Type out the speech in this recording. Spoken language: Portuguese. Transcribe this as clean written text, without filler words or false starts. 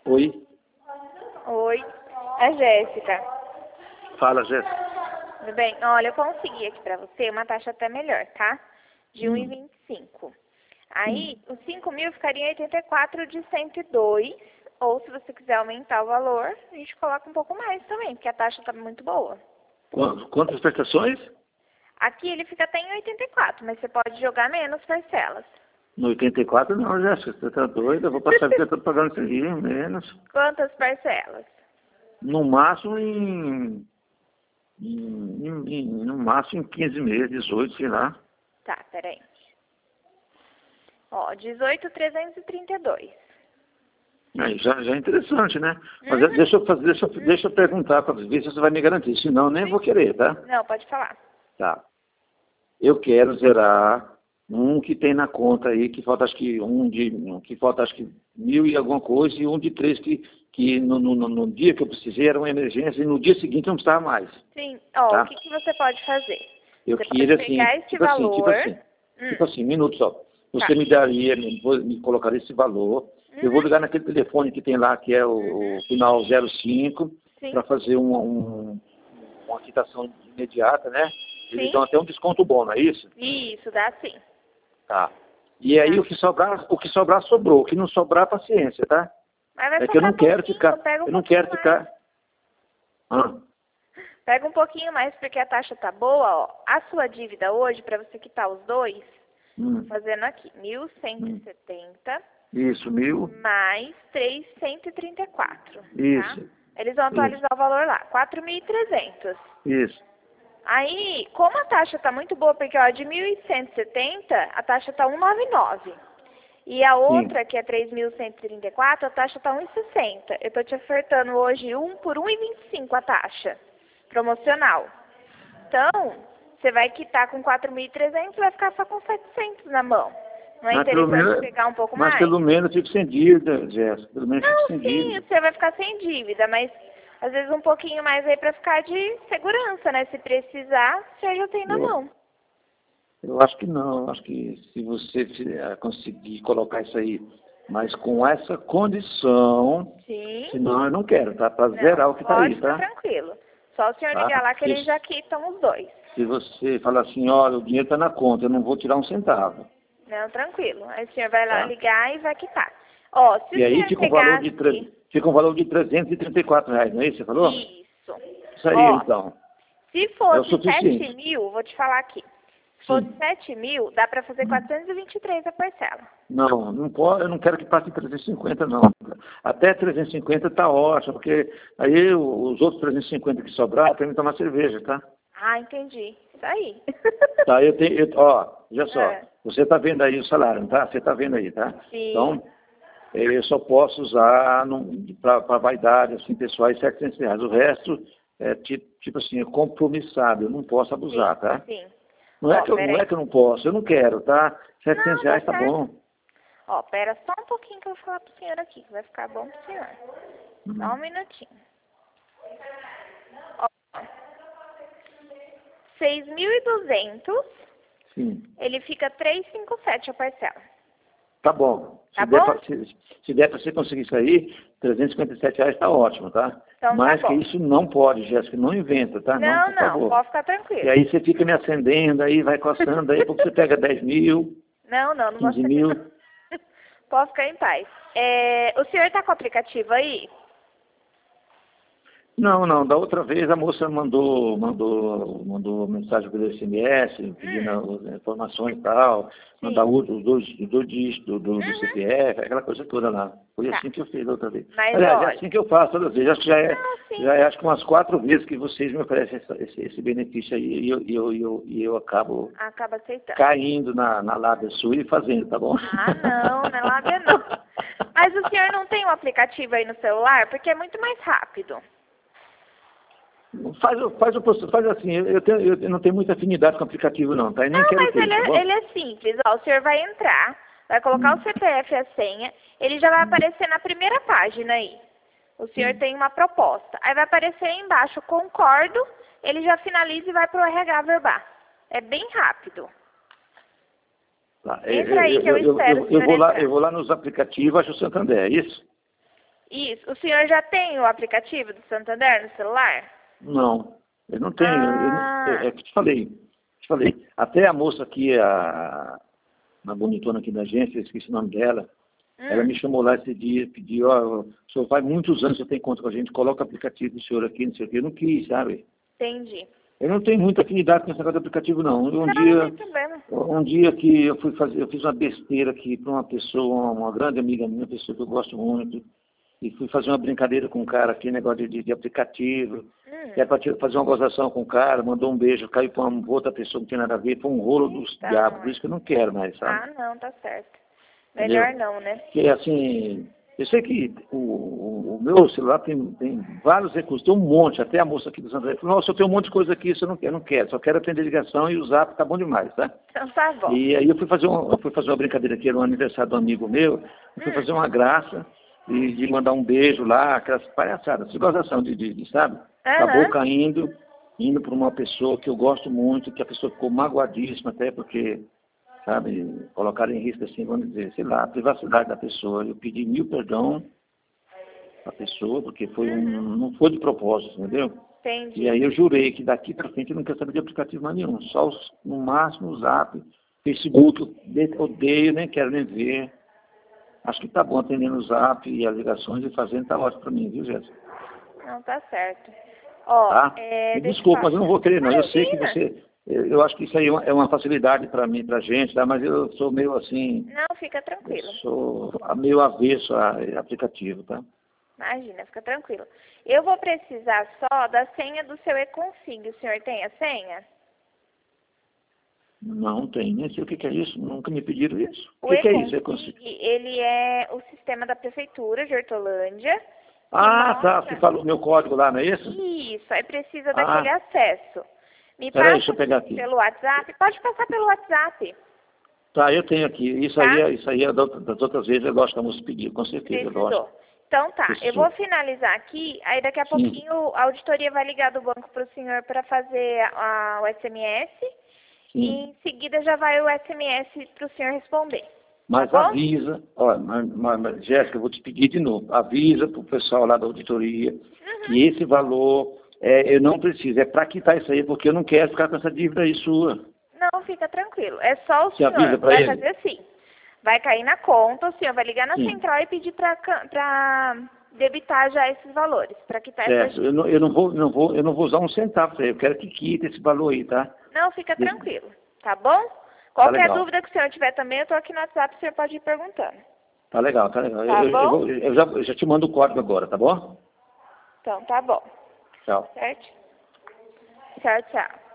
Oi, Oi, é Jéssica. fala, Jéssica. Tudo bem? Olha, eu consegui aqui pra você uma taxa até melhor, tá? De Hum, 1,25. Aí, os 5.000 ficaria em 84 de 102. Ou se você quiser aumentar o valor, a gente coloca um pouco mais também, porque a taxa tá muito boa. Quantas prestações? Aqui ele fica até em 84, mas você pode jogar menos parcelas. No 84 não, Jéssica, você tá doida? Eu vou passar a vida toda pagando isso aí, menos. Quantas parcelas? No máximo no máximo em 15 meses, 18, sei lá. Tá, peraí. Ó, 18.332. Aí já é interessante, né? Mas Uhum. deixa eu perguntar para ver se você vai me garantir. Senão eu nem vou querer, tá? Não, pode falar. Tá. Eu quero zerar um que tem na conta aí, que falta acho que que falta acho que 1.000 e alguma coisa, e um de 3 que no dia que eu precisei era uma emergência, e no dia seguinte não precisava mais. Sim, ó, o Tá? que você pode fazer? Eu Você pode queria assim, pegar esse valor. Hum, minutos só. tá. Você me colocaria esse valor. Eu vou Uhum, ligar naquele telefone que tem lá, que é o uhum, final 05, para sim, fazer uma quitação imediata, né? Eles sim. dão até um desconto bom, não é isso? Isso, dá sim. Tá. E aí Tá. o que sobrar, sobrou. O que não sobrar, paciência, tá? Mas vai É que eu não sobrar quero pouquinho, ficar, pega um eu não quero pouquinho mais. ficar. Ah, Pega um pouquinho mais porque a taxa tá boa, ó. A sua dívida hoje, para você quitar os dois, tô hum, fazendo aqui, mil cento e hum. setenta Isso, 1.000. mais 3.134, tá? Isso, Eles vão isso, atualizar o valor lá, 4.300. isso. Aí, como a taxa está muito boa, porque ó, de 1.170 a taxa está 1,99. E a Sim. outra, que é 3.134, a taxa está 1,60. Eu estou te ofertando hoje por 1,25 a taxa promocional. Então, você vai quitar com 4.300, vai ficar só com 700 na mão. Não é Mas pelo interessante menos, pegar um pouco mais? eu fico sem dívida, Jéssica. Pelo menos eu fico Não, sem sim, dívida. você vai ficar sem dívida, mas às vezes um pouquinho mais aí para ficar de segurança, né? Se precisar, você já tem na Eu, mão. eu acho que não. Eu acho que se você conseguir colocar isso aí, mas com essa condição, Sim. senão eu não quero, tá? Para Não, zerar o que tá pode aí, ficar tá? tranquilo. Só o senhor Tá? ligar lá que Porque eles já quitam os dois. se você falar assim, olha, o dinheiro está na conta, eu não vou tirar um centavo, Não, tranquilo. Aí o senhor vai lá tá? ligar e vai quitar. Ó, se E o aí senhor pegasse fica um valor de R$ 334, não é isso que você falou? isso, Isso aí, ó, então. se É o fosse 7 suficiente. mil, vou te falar aqui. Se fosse Sim. 7.000, dá para fazer Hum. 423 a parcela. Não, não pode, eu não quero que passe 350, não. Até 350 tá ótimo, porque aí os outros 350 que sobrar, para mim tomar cerveja, tá? Ah, entendi. Isso aí. Tá, ó, olha só, É, você tá vendo aí o salário, não tá? Você tá vendo aí, tá? sim, Então, eu só posso usar para vaidade, assim, pessoais, R$ 700. O resto é tipo assim, é compromissado, eu não posso abusar, sim, tá? sim. Não é Ó, que eu, não é peraí. que eu não posso, eu não quero, tá? 700 Não, tá reais tá certo. bom. Ó, pera só um pouquinho que eu vou falar pro senhor aqui, que vai ficar bom pro senhor. Só um Hum, minutinho. Ó, 6.200, sim. ele fica 357 a parcela. Tá bom. Tá bom? Se der para você conseguir isso aí, R$ 357 tá ótimo, tá? Então tá Mais que bom. isso não pode, Jéssica, não inventa, tá? Não, Não, por não, favor. pode ficar E tranquilo. aí você fica me acendendo, aí vai coçando, aí porque você pega 10.000, Não, não, não vou 15 acender mil. não. Pode ficar em paz. É, o senhor tá com o aplicativo aí? Não, não, da outra vez a moça mandou mensagem pelo SMS, pedindo Hum, as informações e tal, mandar sim. os dois dígitos do Uhum, CPF, aquela coisa toda lá. Foi tá. assim que eu fiz da outra vez. Mas Aliás, é olha, assim que eu faço toda vez. Acho que não, sim, já é acho que umas 4 vezes que vocês me oferecem esse benefício aí e eu acabo acaba aceitando. caindo na lábia sua e fazendo, tá bom? Ah, não, não é lábia não. Mas o senhor não tem um aplicativo aí no celular? Porque é muito mais rápido. Faz assim, eu não tenho muita afinidade com aplicativo não, tá? E nem Não, quero mas ter, tá bom? ele é simples. Ó, o senhor vai entrar, vai colocar o Hum, CPF e a senha, ele já vai hum, aparecer na primeira página aí. O senhor sim. tem uma proposta. Aí vai aparecer aí embaixo, concordo, ele já finaliza e vai para o RH verbar. É bem rápido. Tá. Entra aí que eu espero o senhor Eu entrar. vou lá nos aplicativos, acho o Santander, é isso? Isso. O senhor já tem o aplicativo do Santander no celular? Não, eu não tenho. É que te falei. Até a moça aqui, a bonitona aqui da agência, eu esqueci o nome dela, ela me chamou lá esse dia, pediu, o senhor faz muitos anos que você tem conta com a gente, coloca o aplicativo do senhor aqui, não sei o quê. Eu não quis, sabe? Entendi. Eu não tenho muita afinidade com esse negócio de aplicativo, não. Não tem problema. Um dia que eu fiz uma besteira aqui para uma pessoa, uma grande amiga minha, uma pessoa que eu gosto muito, e fui fazer uma brincadeira com um cara aqui, negócio de aplicativo, que é para fazer uma gozação com o cara, mandou um beijo, caiu para uma outra pessoa que não tem nada a ver, foi um rolo dos diabos, por isso que eu não quero mais, sabe? Não, tá certo. Melhor Entendeu? não, né? Porque assim, eu sei que o meu celular tem vários recursos, tem um monte, até a moça aqui do Santander falou, nossa, eu tenho um monte de coisa aqui, isso eu não quero, só quero atender ligação e usar, tá bom demais, tá? Então tá bom. E aí eu fui fazer uma brincadeira aqui, era um aniversário de um amigo meu, eu fui fazer uma graça e de mandar um beijo lá, aquelas palhaçadas, essa gozação sabe? Acabou caindo, indo para uma pessoa que eu gosto muito, que a pessoa ficou magoadíssima até porque, sabe, colocaram em risco assim, vamos dizer, sei lá, a privacidade da pessoa. Eu pedi 1000 perdão à pessoa, porque não foi de propósito, entendeu? Entendi. E aí eu jurei que daqui para frente eu não quero saber de aplicativo mais nenhum, só no máximo o Zap, Facebook, eu odeio, nem quero nem ver. Acho que tá bom atendendo o Zap e as ligações e fazendo, tá ótimo para mim, viu, Jéssica? Não, tá certo. Ó, Tá? Me desculpa, mas eu não vou querer, não. Eu sei que você... Eu acho que isso aí é uma facilidade para mim, para a gente, tá? Mas eu sou meio assim... Não, fica tranquilo. Sou meio avesso a aplicativo, tá? Imagina, fica tranquilo. Eu vou precisar só da senha do seu e-config. O senhor tem a senha? Não tem, nem sei o que é isso. Nunca me pediram isso. O que é isso? e-config, ele é o sistema da Prefeitura de Hortolândia. Tá. Você falou o meu código lá, não é isso? Isso, aí precisa daquele acesso. Me Peraí, passa deixa eu pegar aqui. pelo WhatsApp. Pode passar pelo WhatsApp. Tá, eu tenho aqui. Isso aí é das outras vezes eu gosto que a moça pediu, com certeza. Precisou. Então tá, Precisou. Eu vou finalizar aqui, aí daqui a pouquinho a auditoria vai ligar do banco para o senhor para fazer o SMS. E em seguida já vai o SMS para o senhor responder. Mas tá avisa, mas, Jéssica, eu vou te pedir de novo, avisa para o pessoal lá da auditoria que esse valor eu não preciso, é para quitar isso aí, porque eu não quero ficar com essa dívida aí sua. Não, fica tranquilo, é só o Você senhor, avisa vai ele? fazer assim, vai cair na conta, o senhor vai ligar na central e pedir para debitar já esses valores, para quitar essa dívida. Eu não vou usar um centavo para ele, eu quero que quite esse valor aí, tá? Não, fica tranquilo, tá bom? Qualquer legal. dúvida que o senhor tiver também, eu estou aqui no WhatsApp, o senhor pode ir perguntando. Tá legal. Tá bom? Eu já te mando o código agora, tá bom? Então, tá bom. Tchau. Certo? Tchau, tchau.